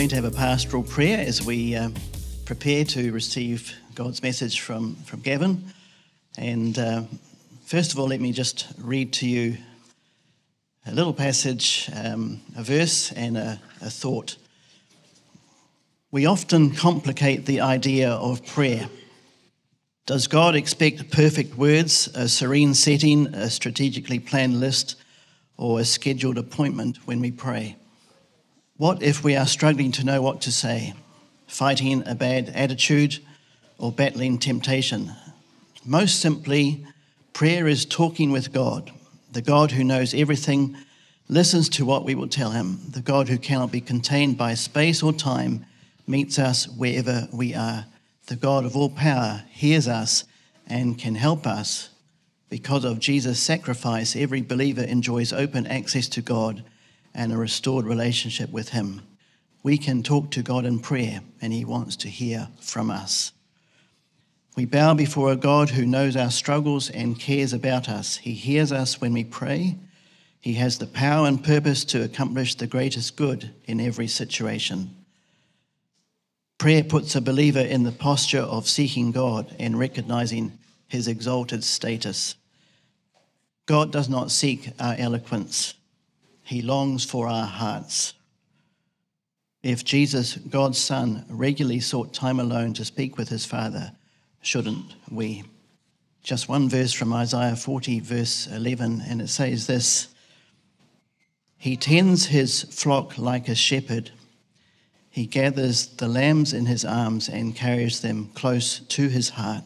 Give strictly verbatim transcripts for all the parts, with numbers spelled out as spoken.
going to have a pastoral prayer as we uh, prepare to receive God's message from, from Gavin. And uh, first of all, let me just read to you a little passage, um, a verse and a, a thought. We often complicate the idea of prayer. Does God expect perfect words, a serene setting, a strategically planned list, or a scheduled appointment when we pray? What if we are struggling to know what to say, fighting a bad attitude, or battling temptation? Most simply, prayer is talking with God, the God who knows everything, listens to what we will tell him, the God who cannot be contained by space or time, meets us wherever we are. The God of all power hears us and can help us. Because of Jesus' sacrifice, every believer enjoys open access to God and a restored relationship with him. We can talk to God in prayer, and he wants to hear from us. We bow before a God who knows our struggles and cares about us. He hears us when we pray. He has the power and purpose to accomplish the greatest good in every situation. Prayer puts a believer in the posture of seeking God and recognizing his exalted status. God does not seek our eloquence. He longs for our hearts. If Jesus, God's Son, regularly sought time alone to speak with his Father, shouldn't we? Just one verse from Isaiah forty, verse eleven, and it says this: He tends his flock like a shepherd. He gathers the lambs in his arms and carries them close to his heart.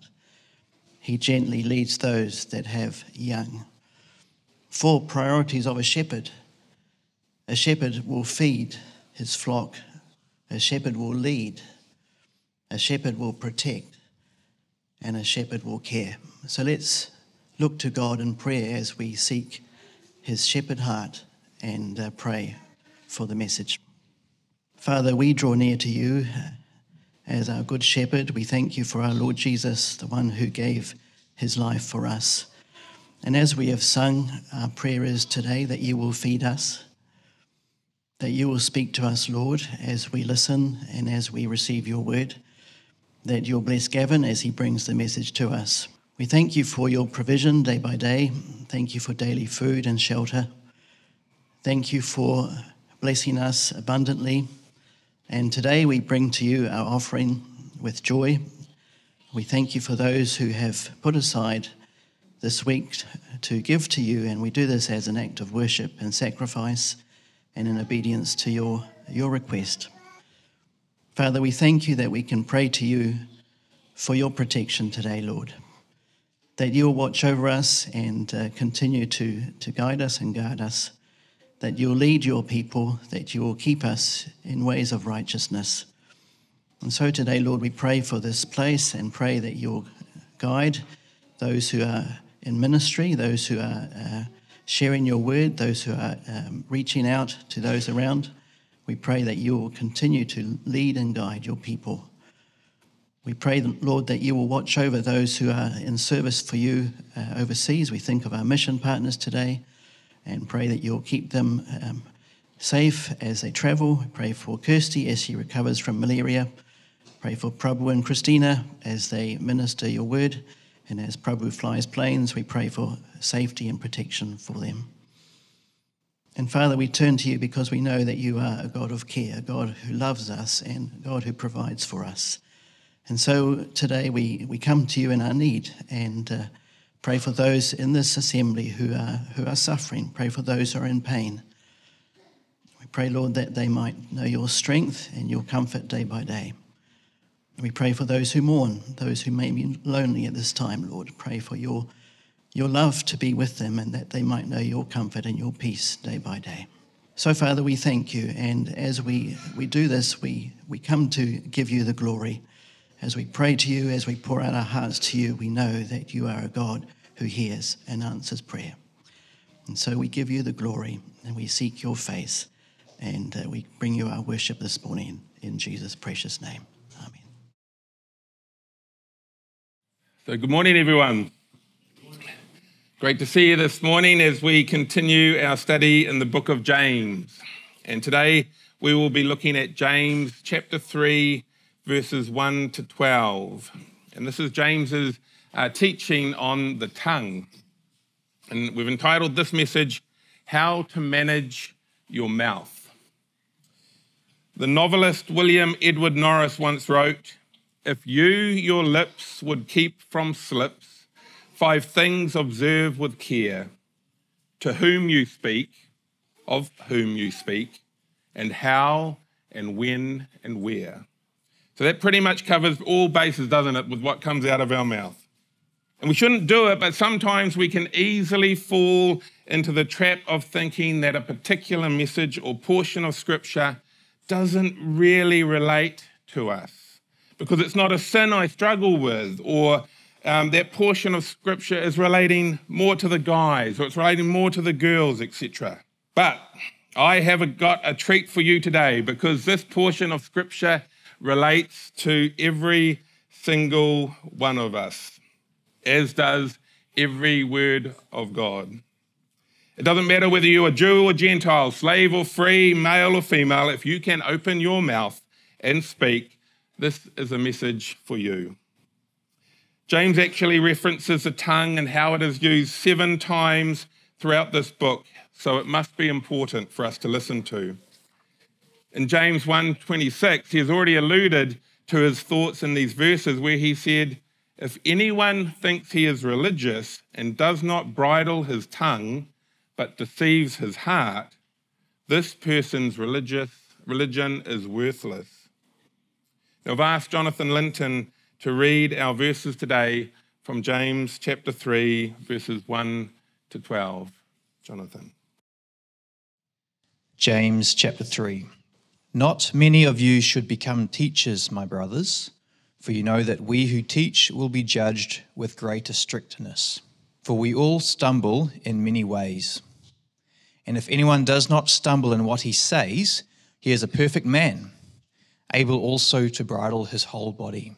He gently leads those that have young. Four priorities of a shepherd. A shepherd will feed his flock. A shepherd will lead. A shepherd will protect. And a shepherd will care. So let's look to God in prayer as we seek his shepherd heart and uh, pray for the message. Father, we draw near to you as our good shepherd. We thank you for our Lord Jesus, the one who gave his life for us. And as we have sung, our prayer is today that you will feed us, that you will speak to us, Lord, as we listen and as we receive your word, that you'll bless Gavin as he brings the message to us. We thank you for your provision day by day. Thank you for daily food and shelter. Thank you for blessing us abundantly. And today we bring to you our offering with joy. We thank you for those who have put aside this week to give to you, and we do this as an act of worship and sacrifice and in obedience to your, your request. Father, we thank you that we can pray to you for your protection today, Lord, that you'll watch over us and uh, continue to, to guide us and guard us, that you'll lead your people, that you will keep us in ways of righteousness. And so today, Lord, we pray for this place and pray that you'll guide those who are in ministry, those who are uh, sharing your word, those who are um, reaching out to those around. We pray that you will continue to lead and guide your people. We pray, Lord, that you will watch over those who are in service for you uh, overseas. We think of our mission partners today and pray that you'll keep them um, safe as they travel. We pray for Kirsty as she recovers from malaria. Pray for Prabhu and Christina as they minister your word. And as Prabhu flies planes, we pray for safety and protection for them. And Father, we turn to you because we know that you are a God of care, a God who loves us and a God who provides for us. And so today we, we come to you in our need and uh, pray for those in this assembly who are, who are suffering. Pray for those who are in pain. We pray, Lord, that they might know your strength and your comfort day by day. We pray for those who mourn, those who may be lonely at this time, Lord. Pray for your, your love to be with them and that they might know your comfort and your peace day by day. So, Father, we thank you. And as we, we do this, we, we come to give you the glory. As we pray to you, as we pour out our hearts to you, we know that you are a God who hears and answers prayer. And so we give you the glory and we seek your face. And uh, we bring you our worship this morning in Jesus' precious name. Amen. So good morning, everyone. Great to see you this morning as we continue our study in the book of James. And today we will be looking at James chapter three, verses one to twelve. And this is James's uh, teaching on the tongue. And we've entitled this message, How to Manage Your Mouth. The novelist William Edward Norris once wrote, "If you your lips would keep from slips, five things observe with care. To whom you speak, of whom you speak, and how and when and where." So that pretty much covers all bases, doesn't it, with what comes out of our mouth. And we shouldn't do it, but sometimes we can easily fall into the trap of thinking that a particular message or portion of Scripture doesn't really relate to us because it's not a sin I struggle with, or um, that portion of Scripture is relating more to the guys, or it's relating more to the girls, et cetera. But I have got a treat for you today, because this portion of Scripture relates to every single one of us, as does every word of God. It doesn't matter whether you're a Jew or Gentile, slave or free, male or female, if you can open your mouth and speak, this is a message for you. James actually references the tongue and how it is used seven times throughout this book, so it must be important for us to listen to. In James one twenty-six, he has already alluded to his thoughts in these verses where he said, "If anyone thinks he is religious and does not bridle his tongue, but deceives his heart, this person's religious religion is worthless." Now, I've asked Jonathan Linton to read our verses today from James chapter three, verses one to twelve. Jonathan. James chapter three. Not many of you should become teachers, my brothers, for you know that we who teach will be judged with greater strictness. For we all stumble in many ways. And if anyone does not stumble in what he says, he is a perfect man, able also to bridle his whole body.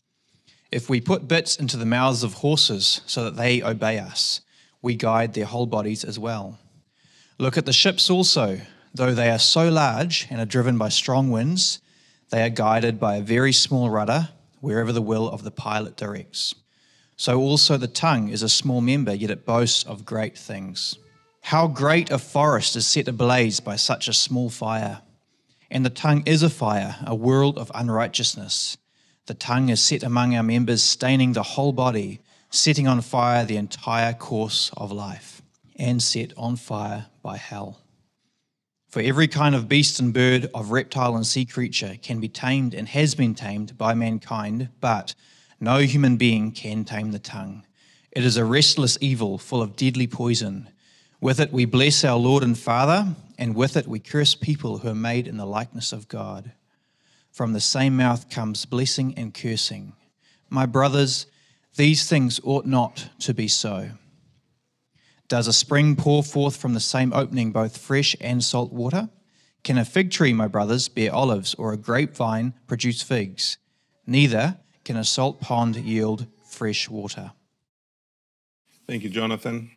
If we put bits into the mouths of horses so that they obey us, we guide their whole bodies as well. Look at the ships also. Though they are so large and are driven by strong winds, they are guided by a very small rudder wherever the will of the pilot directs. So also the tongue is a small member, yet it boasts of great things. How great a forest is set ablaze by such a small fire! And the tongue is a fire, a world of unrighteousness. The tongue is set among our members, staining the whole body, setting on fire the entire course of life, and set on fire by hell. For every kind of beast and bird, of reptile and sea creature can be tamed and has been tamed by mankind, but no human being can tame the tongue. It is a restless evil full of deadly poison. With it we bless our Lord and Father, and with it we curse people who are made in the likeness of God. From the same mouth comes blessing and cursing. My brothers, these things ought not to be so. Does a spring pour forth from the same opening both fresh and salt water? Can a fig tree, my brothers, bear olives, or a grapevine produce figs? Neither can a salt pond yield fresh water. Thank you, Jonathan.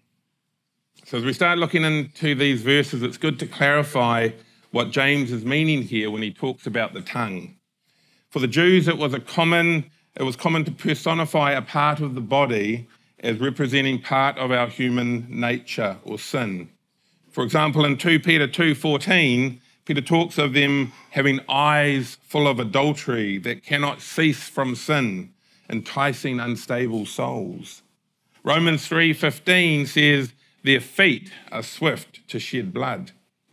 So as we start looking into these verses, it's good to clarify what James is meaning here when he talks about the tongue. For the Jews, it was a common, it was common to personify a part of the body as representing part of our human nature or sin. For example, in Second Peter two fourteen, Peter talks of them having eyes full of adultery that cannot cease from sin, enticing unstable souls. Romans three fifteen says their feet are swift to shed blood.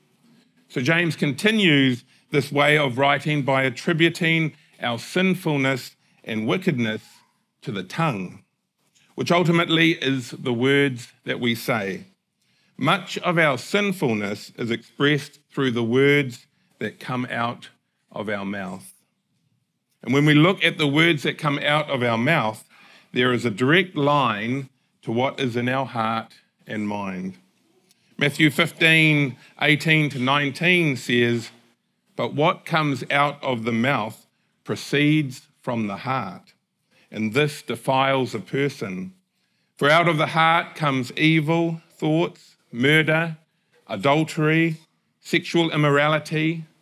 So James continues this way of writing by attributing our sinfulness and wickedness to the tongue, which ultimately is the words that we say. Much of our sinfulness is expressed through the words that come out of our mouth. And when we look at the words that come out of our mouth, there is a direct line to what is in our heart and mind. Matthew fifteen, eighteen to nineteen says, "But what comes out of the mouth proceeds from the heart, and this defiles a person. For out of the heart comes evil thoughts, murder, adultery, sexual immorality,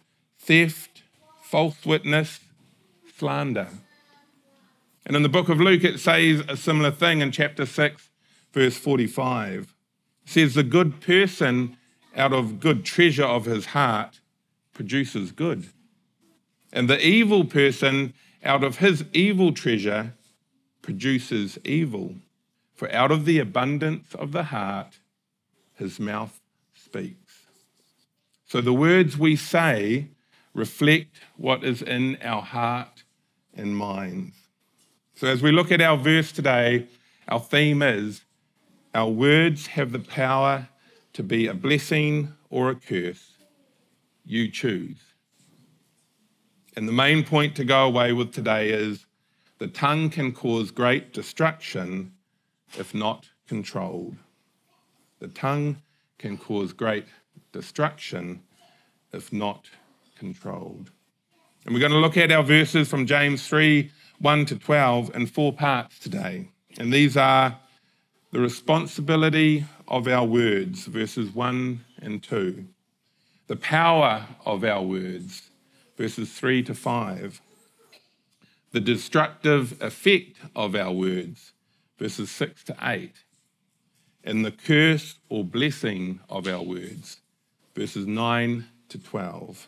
theft, false witness, slander. And in the book of Luke, it says a similar thing in chapter six, verse forty-five. It says, the good person out of good treasure of his heart produces good. And the evil person out of his evil treasure produces evil. For out of the abundance of the heart, his mouth speaks. So the words we say reflect what is in our heart and minds. So as we look at our verse today, our theme is, our words have the power to be a blessing or a curse. You choose. And the main point to go away with today is, the tongue can cause great destruction if not controlled. The tongue can cause great destruction if not controlled. And we're going to look at our verses from James three, one to twelve in four parts today. And these are the responsibility of our words, verses one and two. The power of our words, verses three to five. The destructive effect of our words, verses six to eight. And the curse or blessing of our words, verses nine to twelve.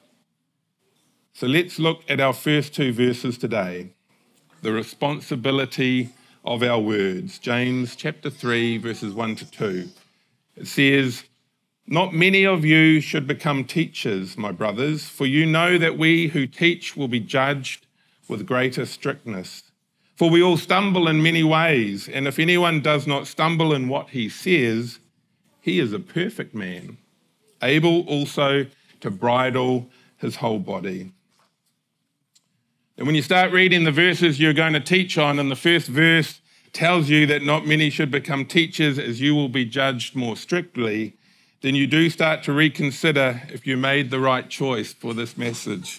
So let's look at our first two verses today. The responsibility of our words. James chapter three, verses one to two. It says, not many of you should become teachers, my brothers, for you know that we who teach will be judged with greater strictness. For we all stumble in many ways, and if anyone does not stumble in what he says, he is a perfect man, able also to bridle his whole body. And when you start reading the verses you're going to teach on, and the first verse tells you that not many should become teachers as you will be judged more strictly, then you do start to reconsider if you made the right choice for this message.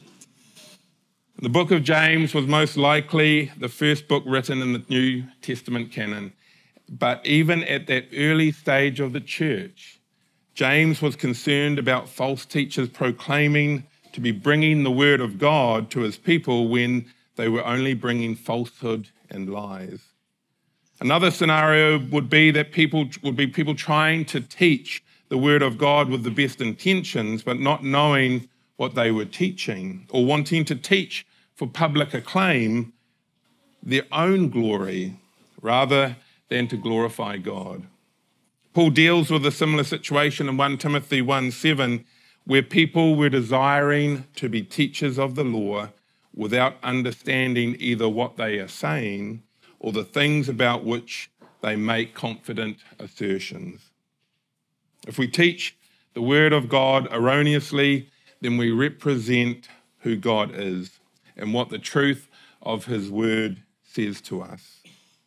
The book of James was most likely the first book written in the New Testament canon. But even at that early stage of the church, James was concerned about false teachers proclaiming to be bringing the word of God to his people when they were only bringing falsehood and lies. Another scenario would be that people would be people trying to teach the word of God with the best intentions, but not knowing what they were teaching, or wanting to teach for public acclaim their own glory rather than to glorify God. Paul deals with a similar situation in First Timothy one seven, where people were desiring to be teachers of the law without understanding either what they are saying or the things about which they make confident assertions. If we teach the word of God erroneously, then we represent who God is and what the truth of his word says to us.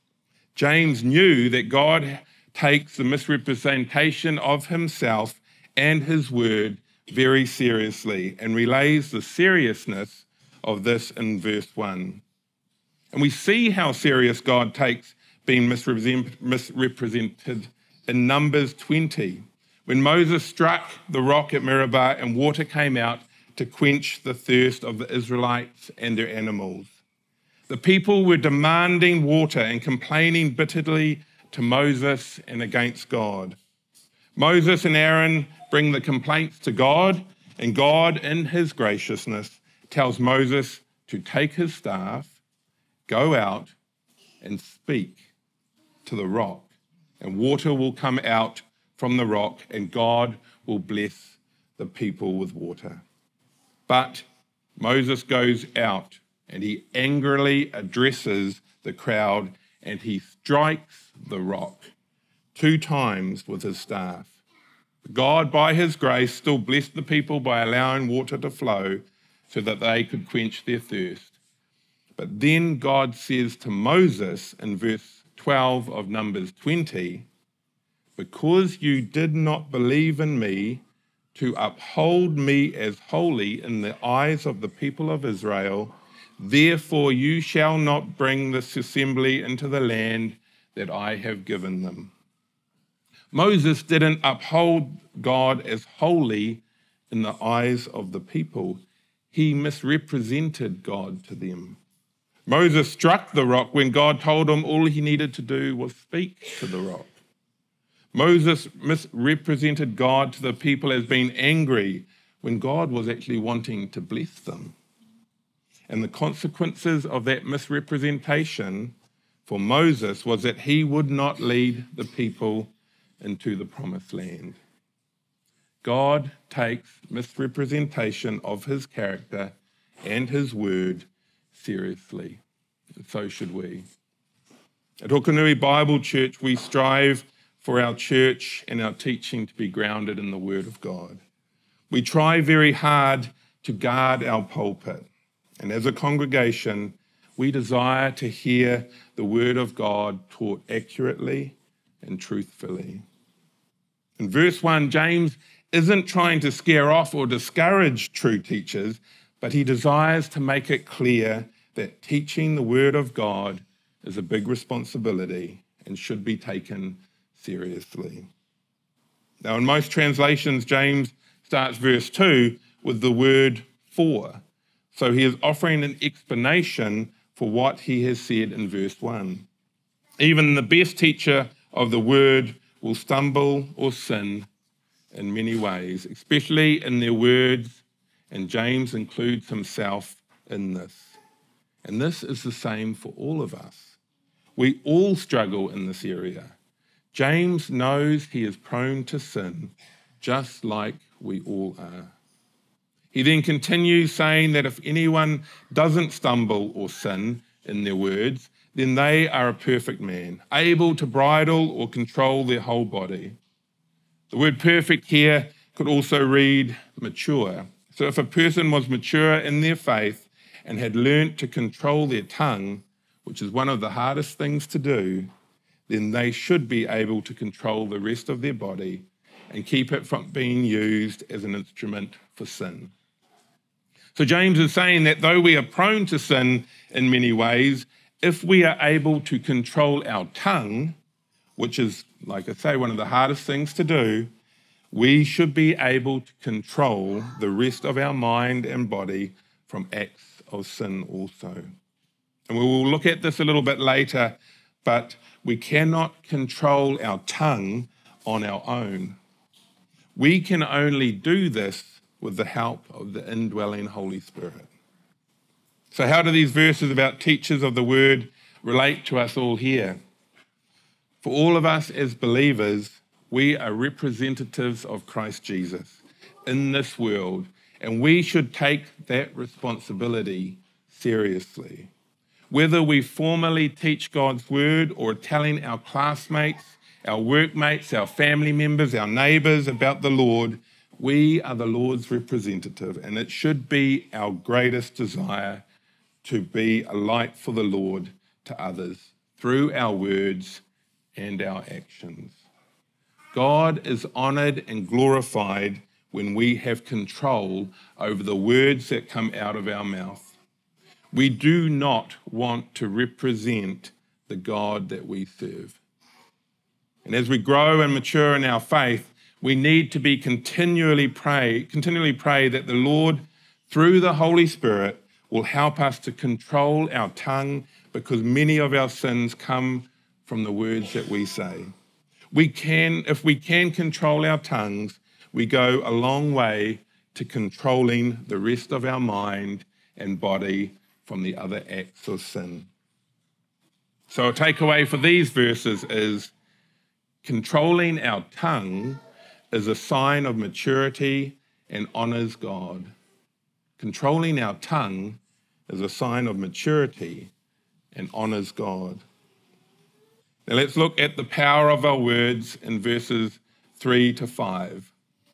James knew that God takes the misrepresentation of himself and his word very seriously and relays the seriousness of this in verse one. And we see how serious God takes being misrepresent, misrepresented in Numbers twenty, when Moses struck the rock at Meribah and water came out to quench the thirst of the Israelites and their animals. The people were demanding water and complaining bitterly to Moses and against God. Moses and Aaron bring the complaints to God, and God, in his graciousness, tells Moses to take his staff, go out and speak to the rock, and water will come out from the rock, and God will bless the people with water. But Moses goes out and he angrily addresses the crowd and he strikes the rock two times with his staff. God, by his grace, still blessed the people by allowing water to flow so that they could quench their thirst. But then God says to Moses in verse twelve of Numbers twenty, because you did not believe in me to uphold me as holy in the eyes of the people of Israel, therefore you shall not bring this assembly into the land that I have given them. Moses didn't uphold God as holy in the eyes of the people. he misrepresented God to them. Moses struck the rock when God told him all he needed to do was speak to the rock. Moses misrepresented God to the people as being angry when God was actually wanting to bless them. And the consequences of that misrepresentation for Moses was that he would not lead the people into the promised land. God takes misrepresentation of his character and his word seriously, and so should we. At Hokonui Bible Church, we strive for our church and our teaching to be grounded in the Word of God. We try very hard to guard our pulpit, and as a congregation, we desire to hear the Word of God taught accurately and truthfully. In verse one, James isn't trying to scare off or discourage true teachers, but he desires to make it clear that teaching the Word of God is a big responsibility and should be taken seriously. Now, in most translations, James starts verse two with the word for. So he is offering an explanation for what he has said in verse one. Even the best teacher of the Word will stumble or sin in many ways, especially in their words, and James includes himself in this. And this is the same for all of us. We all struggle in this area. James knows he is prone to sin, just like we all are. He then continues saying that if anyone doesn't stumble or sin in their words, then they are a perfect man, able to bridle or control their whole body. The word perfect here could also read mature. So if a person was mature in their faith and had learnt to control their tongue, which is one of the hardest things to do, then they should be able to control the rest of their body and keep it from being used as an instrument for sin. So James is saying that though we are prone to sin in many ways, if we are able to control our tongue, which is, like I say, one of the hardest things to do, we should be able to control the rest of our mind and body from acts of sin also. And we will look at this a little bit later, but we cannot control our tongue on our own. We can only do this with the help of the indwelling Holy Spirit. So how do these verses about teachers of the Word relate to us all here? For all of us as believers, we are representatives of Christ Jesus in this world, and we should take that responsibility seriously. Whether we formally teach God's Word or telling our classmates, our workmates, our family members, our neighbours about the Lord, we are the Lord's representative, and it should be our greatest desire to be a light for the Lord to others through our words and our actions. God is honoured and glorified when we have control over the words that come out of our mouth. We do not want to represent the God that we serve. And as we grow and mature in our faith, we need to be continually pray, continually pray that the Lord, through the Holy Spirit, will help us to control our tongue, because many of our sins come from the words that we say. We can, if we can control our tongues, we go a long way to controlling the rest of our mind and body from the other acts of sin. So a takeaway for these verses is controlling our tongue is a sign of maturity and honours God. Controlling our tongue is a sign of maturity and honours God. Now let's look at the power of our words in verses three to five.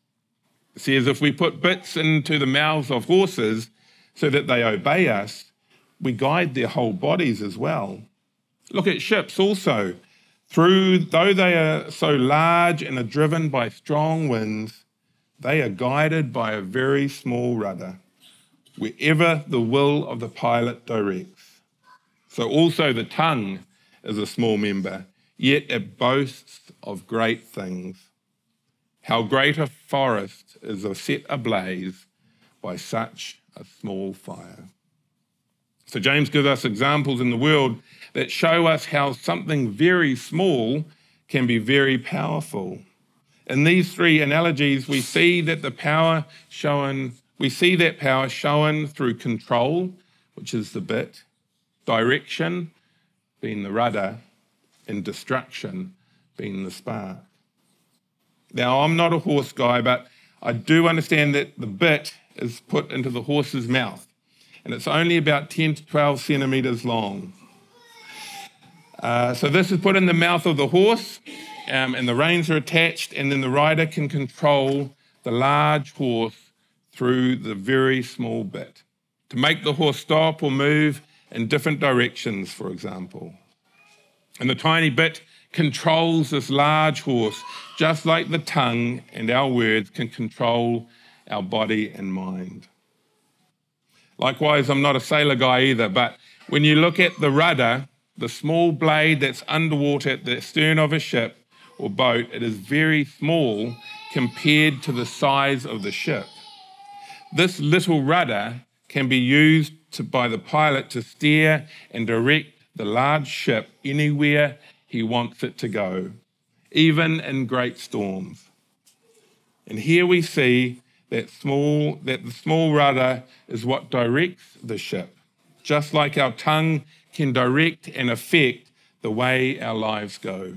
It says, if we put bits into the mouths of horses so that they obey us, we guide their whole bodies as well. Look at ships also. Through, though they are so large and are driven by strong winds, they are guided by a very small rudder, wherever the will of the pilot directs. So also the tongue is a small member, yet it boasts of great things. How great a forest is set ablaze by such a small fire. So James gives us examples in the world that show us how something very small can be very powerful. In these three analogies, we see that the power shown, we see that power shown through control, which is the bit, direction, being the rudder, and destruction, being the spark. Now, I'm not a horse guy, but I do understand that the bit is put into the horse's mouth, and it's only about ten to twelve centimetres long. Uh, so this is put in the mouth of the horse, um, and the reins are attached, and then the rider can control the large horse through the very small bit to make the horse stop or move in different directions, for example. And the tiny bit controls this large horse, just like the tongue and our words can control our body and mind. Likewise, I'm not a sailor guy either, but when you look at the rudder, the small blade that's underwater at the stern of a ship or boat, it is very small compared to the size of the ship. This little rudder can be used to, by the pilot to steer and direct the large ship anywhere he wants it to go, even in great storms. And here we see that small, that the small rudder is what directs the ship, just like our tongue can direct and affect the way our lives go.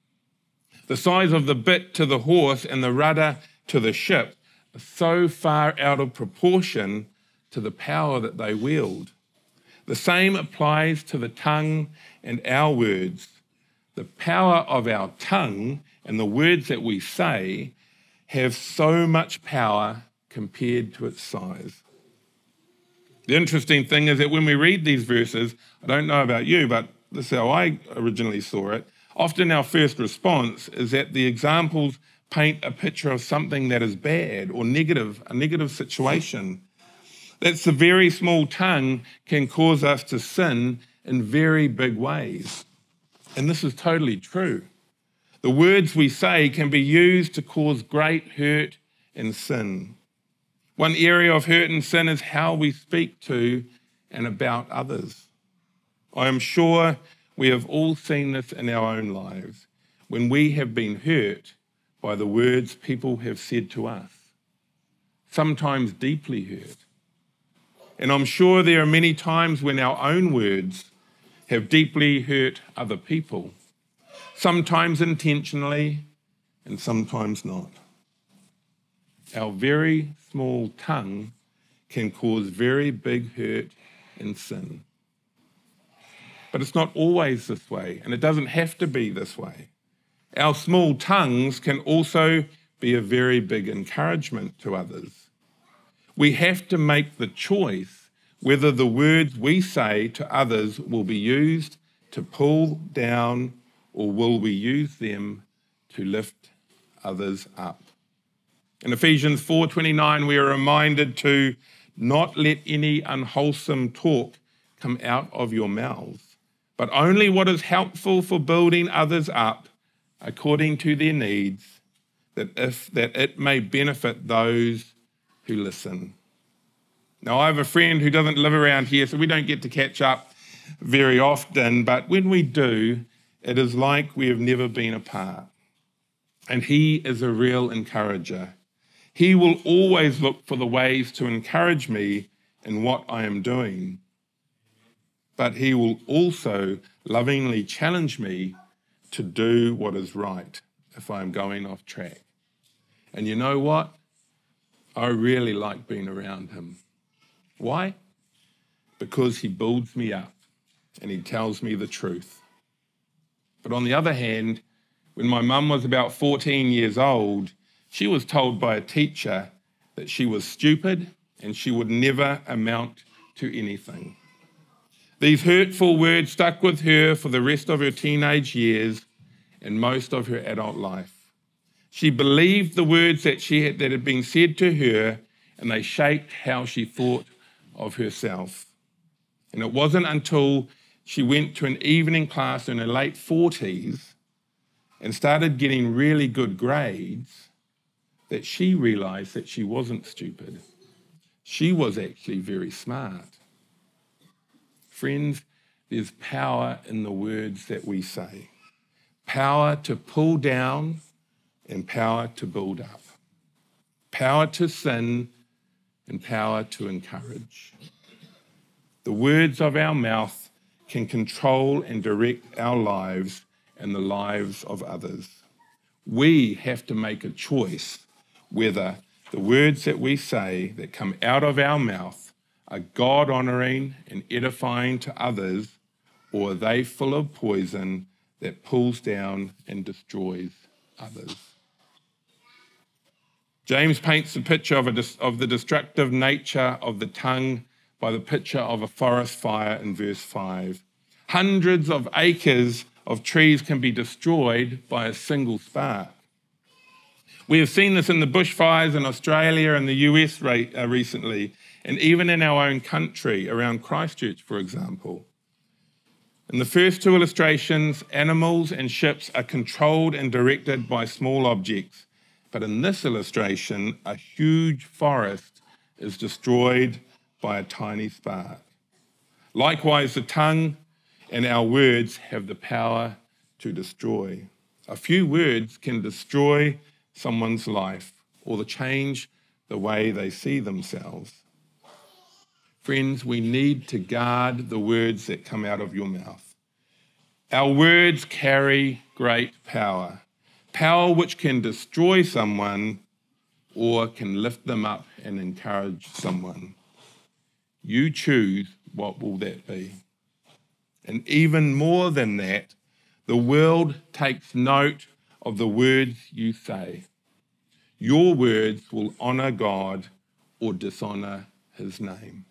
The size of the bit to the horse and the rudder to the ship are so far out of proportion to the power that they wield. The same applies to the tongue and our words. The power of our tongue and the words that we say have so much power compared to its size. The interesting thing is that when we read these verses, I don't know about you, but this is how I originally saw it, often our first response is that the examples paint a picture of something that is bad or negative, a negative situation. That the very small tongue can cause us to sin in very big ways. And this is totally true. The words we say can be used to cause great hurt and sin. One area of hurt and sin is how we speak to and about others. I am sure we have all seen this in our own lives when we have been hurt by the words people have said to us, sometimes deeply hurt. And I'm sure there are many times when our own words have deeply hurt other people, sometimes intentionally and sometimes not. Our very small tongue can cause very big hurt and sin. But it's not always this way, and it doesn't have to be this way. Our small tongues can also be a very big encouragement to others. We have to make the choice whether the words we say to others will be used to pull down or will we use them to lift others up. In Ephesians four twenty-nine, we are reminded to not let any unwholesome talk come out of your mouths, but only what is helpful for building others up according to their needs, that if that it may benefit those who listen. Now, I have a friend who doesn't live around here, so we don't get to catch up very often, but when we do, it is like we have never been apart. And he is a real encourager. He will always look for the ways to encourage me in what I am doing. But he will also lovingly challenge me to do what is right if I am going off track. And you know what? I really like being around him. Why? Because he builds me up and he tells me the truth. But on the other hand, when my mum was about fourteen years old, she was told by a teacher that she was stupid and she would never amount to anything. These hurtful words stuck with her for the rest of her teenage years and most of her adult life. She believed the words that she had, that had been said to her, and they shaped how she thought of herself. And it wasn't until she went to an evening class in her late forties and started getting really good grades that she realised that she wasn't stupid. She was actually very smart. Friends, there's power in the words that we say. Power to pull down and power to build up. Power to sin and power to encourage. The words of our mouth can control and direct our lives and the lives of others. We have to make a choice whether the words that we say that come out of our mouth are God-honouring and edifying to others, or are they full of poison that pulls down and destroys others. James paints the picture of, a, of the destructive nature of the tongue by the picture of a forest fire in verse five. Hundreds of acres of trees can be destroyed by a single spark. We have seen this in the bushfires in Australia and the U S re- uh, recently, and even in our own country, around Christchurch, for example. In the first two illustrations, animals and ships are controlled and directed by small objects. But in this illustration, a huge forest is destroyed by a tiny spark. Likewise, the tongue and our words have the power to destroy. A few words can destroy someone's life or to change the way they see themselves. Friends, we need to guard the words that come out of your mouth. Our words carry great power. Power which can destroy someone or can lift them up and encourage someone. You choose what will that be. And even more than that, the world takes note of the words you say. Your words will honour God or dishonour his name.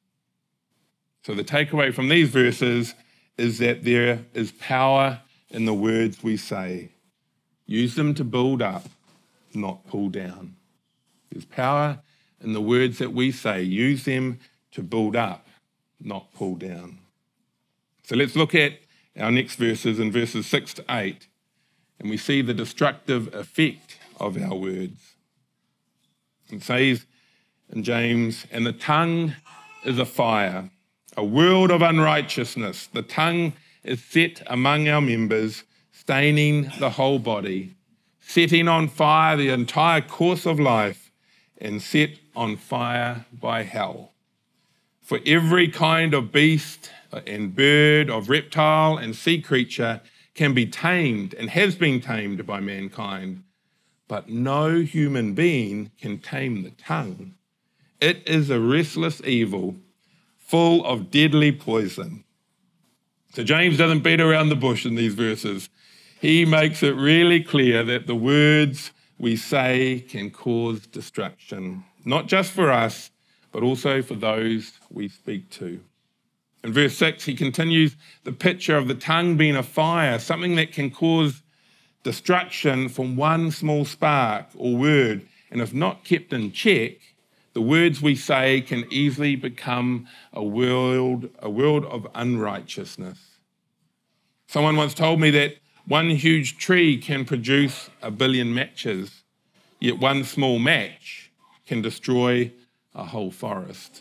So the takeaway from these verses is that there is power in the words we say. Use them to build up, not pull down. There's power in the words that we say. Use them to build up, not pull down. So let's look at our next verses in verses six to eight, and we see the destructive effect of our words. It says in James, and the tongue is a fire, a world of unrighteousness. The tongue is set among our members, staining the whole body, setting on fire the entire course of life, and set on fire by hell. For every kind of beast and bird, of reptile and sea creature can be tamed and has been tamed by mankind, but no human being can tame the tongue. It is a restless evil, full of deadly poison. So James doesn't beat around the bush in these verses. He makes it really clear that the words we say can cause destruction, not just for us, but also for those we speak to. In verse six, he continues the picture of the tongue being a fire, something that can cause destruction from one small spark or word. And if not kept in check, the words we say can easily become a world, a world of unrighteousness. Someone once told me that one huge tree can produce a billion matches, yet one small match can destroy a whole forest.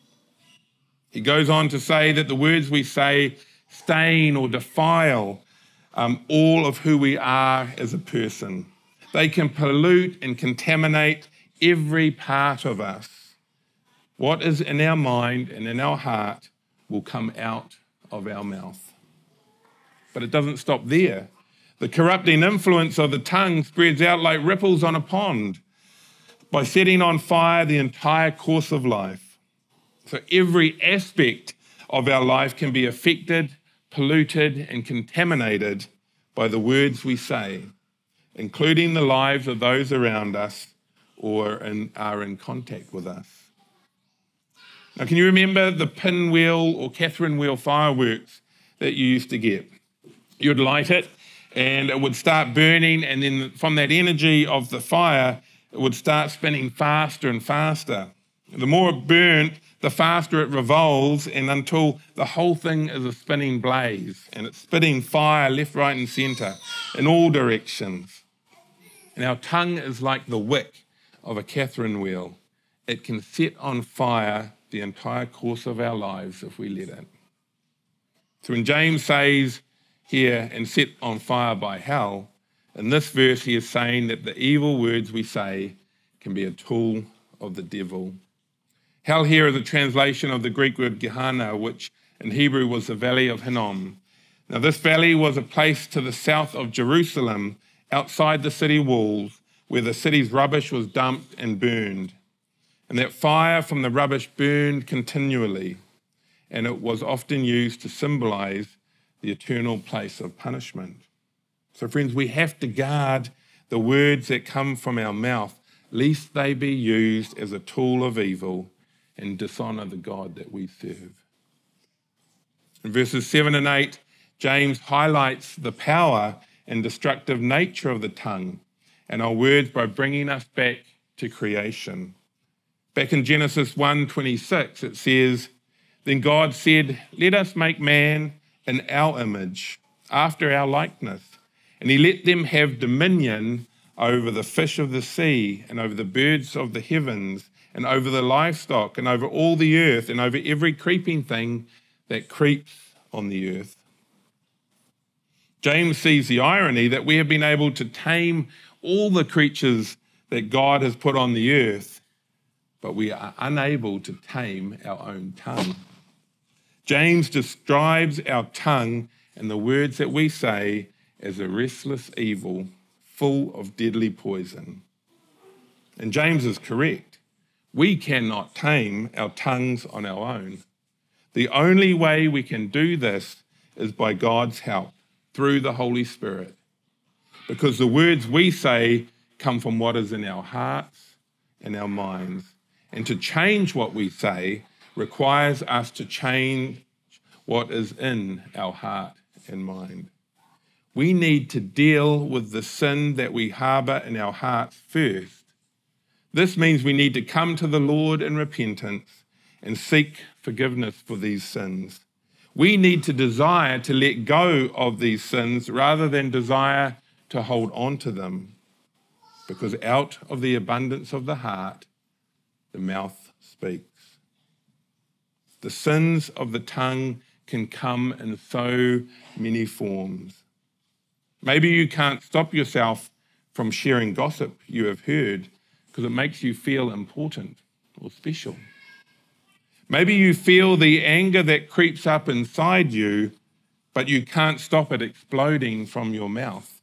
He goes on to say that the words we say stain or defile um, all of who we are as a person. They can pollute and contaminate every part of us. What is in our mind and in our heart will come out of our mouth. But it doesn't stop there. The corrupting influence of the tongue spreads out like ripples on a pond by setting on fire the entire course of life. So every aspect of our life can be affected, polluted, and contaminated by the words we say, including the lives of those around us or in, are in contact with us. Now, can you remember the pinwheel or Catherine wheel fireworks that you used to get? You'd light it and it would start burning, and then from that energy of the fire, it would start spinning faster and faster. The more it burnt, the faster it revolves, and until the whole thing is a spinning blaze, and it's spitting fire left, right, and centre in all directions. And our tongue is like the wick of a Catherine wheel. it can set on fire the entire course of our lives if we let it. So when James says here, and set on fire by hell, in this verse he is saying that the evil words we say can be a tool of the devil. Hell here is a translation of the Greek word Gehenna, which in Hebrew was the valley of Hinnom. Now this valley was a place to the south of Jerusalem, outside the city walls, where the city's rubbish was dumped and burned. And that fire from the rubbish burned continually, and it was often used to symbolize the eternal place of punishment. So friends, we have to guard the words that come from our mouth, lest they be used as a tool of evil and dishonor the God that we serve. In verses seven and eight, James highlights the power and destructive nature of the tongue and our words by bringing us back to creation. Back in Genesis one twenty-six, it says, "Then God said, 'Let us make man in our image, after our likeness, and he let them have dominion over the fish of the sea, and over the birds of the heavens, and over the livestock, and over all the earth, and over every creeping thing that creeps on the earth.'" James sees the irony that we have been able to tame all the creatures that God has put on the earth, but we are unable to tame our own tongue. James describes our tongue and the words that we say as a restless evil, full of deadly poison. And James is correct. We cannot tame our tongues on our own. The only way we can do this is by God's help, through the Holy Spirit. Because the words we say come from what is in our hearts and our minds. And to change what we say requires us to change what is in our heart and mind. We need to deal with the sin that we harbour in our hearts first. This means we need to come to the Lord in repentance and seek forgiveness for these sins. We need to desire to let go of these sins rather than desire to hold on to them, because out of the abundance of the heart, the mouth speaks. The sins of the tongue can come in so many forms. Maybe you can't stop yourself from sharing gossip you have heard because it makes you feel important or special. Maybe you feel the anger that creeps up inside you, but you can't stop it exploding from your mouth.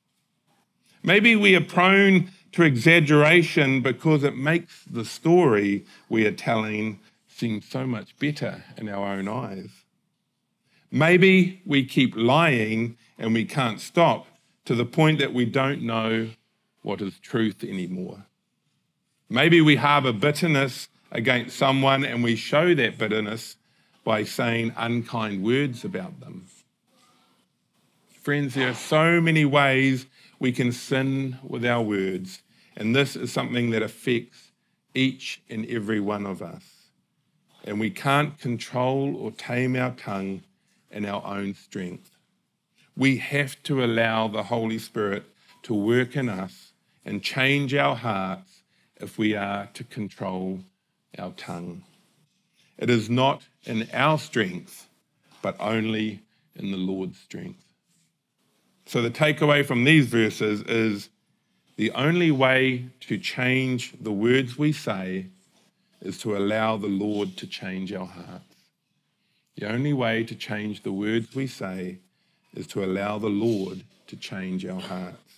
Maybe we are prone to exaggeration because it makes the story we are telling seem so much better in our own eyes. Maybe we keep lying and we can't stop to the point that we don't know what is truth anymore. Maybe we harbour bitterness against someone and we show that bitterness by saying unkind words about them. Friends, there are so many ways we can sin with our words, and this is something that affects each and every one of us. And we can't control or tame our tongue in our own strength. We have to allow the Holy Spirit to work in us and change our hearts if we are to control our tongue. It is not in our strength, but only in the Lord's strength. So the takeaway from these verses is the only way to change the words we say is to allow the Lord to change our hearts. The only way to change the words we say is to allow the Lord to change our hearts.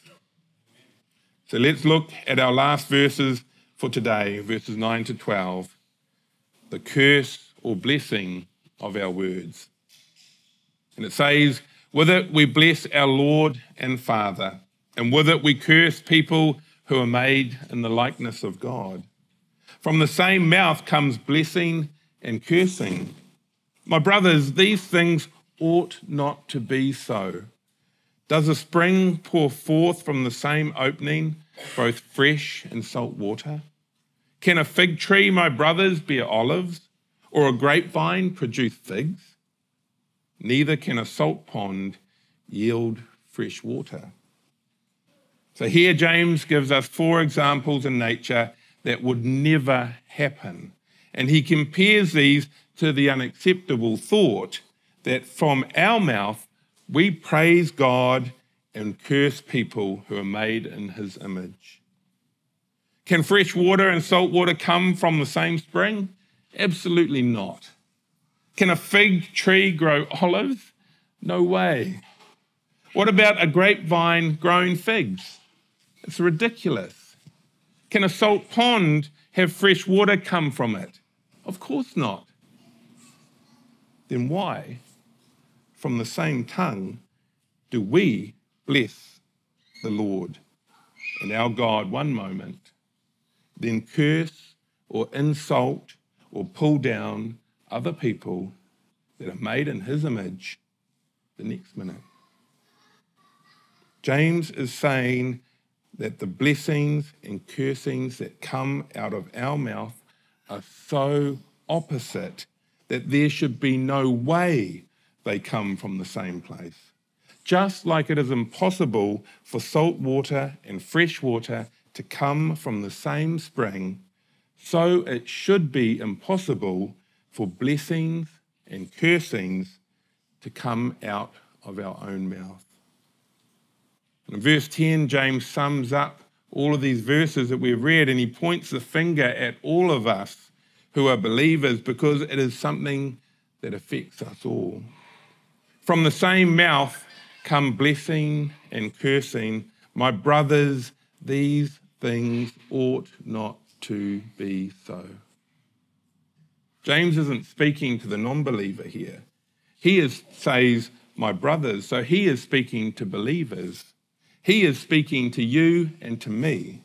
So let's look at our last verses for today, verses nine to twelve, the curse or blessing of our words. And it says, "With it we bless our Lord and Father, and with it we curse people who are made in the likeness of God. From the same mouth comes blessing and cursing. My brothers, these things ought not to be so. Does a spring pour forth from the same opening both fresh and salt water? Can a fig tree, my brothers, bear olives, or a grapevine produce figs? Neither can a salt pond yield fresh water." So here James gives us four examples in nature that would never happen. And he compares these to the unacceptable thought that from our mouth we praise God and curse people who are made in his image. Can fresh water and salt water come from the same spring? Absolutely not. Can a fig tree grow olives? No way. What about a grapevine growing figs? It's ridiculous. Can a salt pond have fresh water come from it? Of course not. Then why, from the same tongue, do we bless the Lord and our God one moment, then curse or insult or pull down other people that are made in his image the next minute? James is saying that the blessings and cursings that come out of our mouth are so opposite that there should be no way they come from the same place. Just like it is impossible for salt water and fresh water to come from the same spring, so it should be impossible for blessings and cursings to come out of our own mouth. In verse ten, James sums up all of these verses that we've read, and he points the finger at all of us who are believers because it is something that affects us all. From the same mouth come blessing and cursing. My brothers, these things ought not to be so. James isn't speaking to the non-believer here. He is, says, my brothers, so he is speaking to believers. He is speaking to you and to me.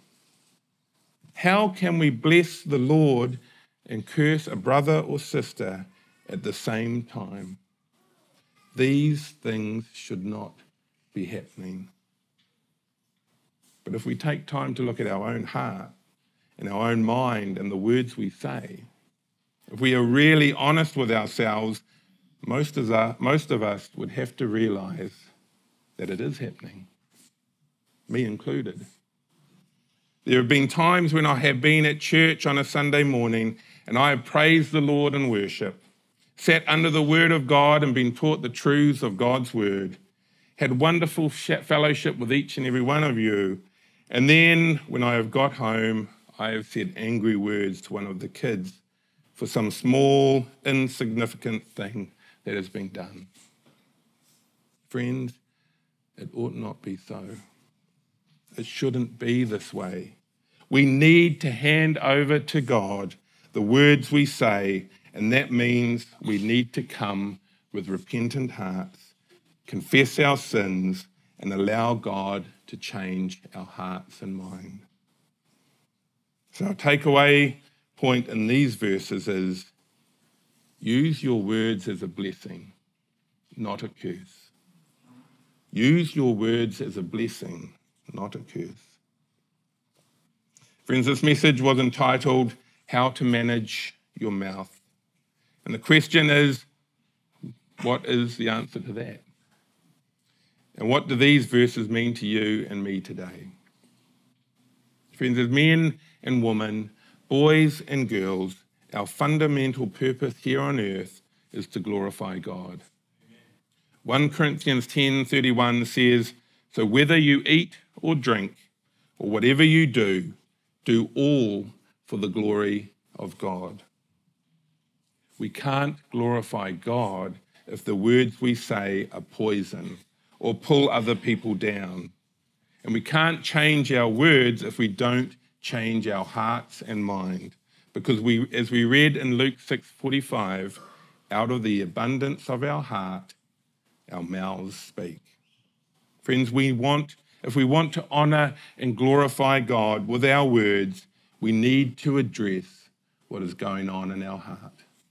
How can we bless the Lord and curse a brother or sister at the same time? These things should not be happening. But if we take time to look at our own heart and our own mind and the words we say, if we are really honest with ourselves, most of us, most of us would have to realize that it is happening, me included. There have been times when I have been at church on a Sunday morning and I have praised the Lord in worship, sat under the word of God and been taught the truths of God's word, had wonderful fellowship with each and every one of you, and then when I have got home, I have said angry words to one of the kids for some small, insignificant thing that has been done. Friends, it ought not be so. It shouldn't be this way. We need to hand over to God the words we say, and that means we need to come with repentant hearts, confess our sins, and allow God to change our hearts and mind. So our takeaway point in these verses is use your words as a blessing, not a curse. Use your words as a blessing, not a curse. Friends, this message was entitled, How to Manage Your Mouth. And the question is, what is the answer to that? And what do these verses mean to you and me today? Friends, as men and women, boys and girls, our fundamental purpose here on earth is to glorify God. First Corinthians ten thirty-one says, so whether you eat or drink or whatever you do, do all for the glory of God. We can't glorify God if the words we say are poison or pull other people down. And we can't change our words if we don't change our hearts and mind. Because we, as we read in Luke six forty-five, out of the abundance of our heart, our mouths speak. Friends, we want, if we want to honour and glorify God with our words, we need to address what is going on in our heart.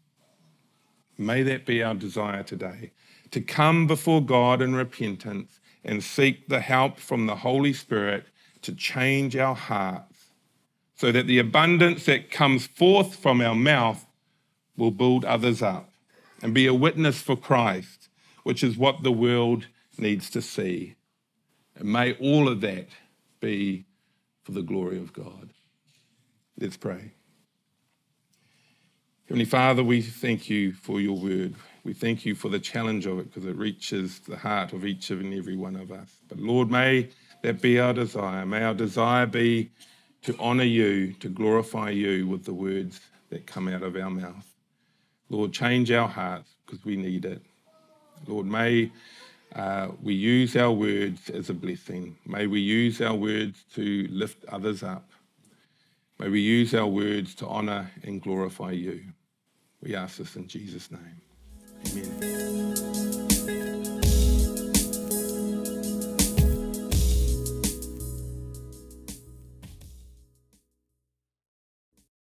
May that be our desire today, to come before God in repentance and seek the help from the Holy Spirit to change our hearts so that the abundance that comes forth from our mouth will build others up and be a witness for Christ, which is what the world needs to see. And may all of that be for the glory of God. Let's pray. Heavenly Father, we thank you for your word. We thank you for the challenge of it because it reaches the heart of each and every one of us. But Lord, may that be our desire. May our desire be to honour you, to glorify you with the words that come out of our mouth. Lord, change our hearts because we need it. Lord, may uh, we use our words as a blessing. May we use our words to lift others up. May we use our words to honour and glorify you. We ask this in Jesus' name. Amen.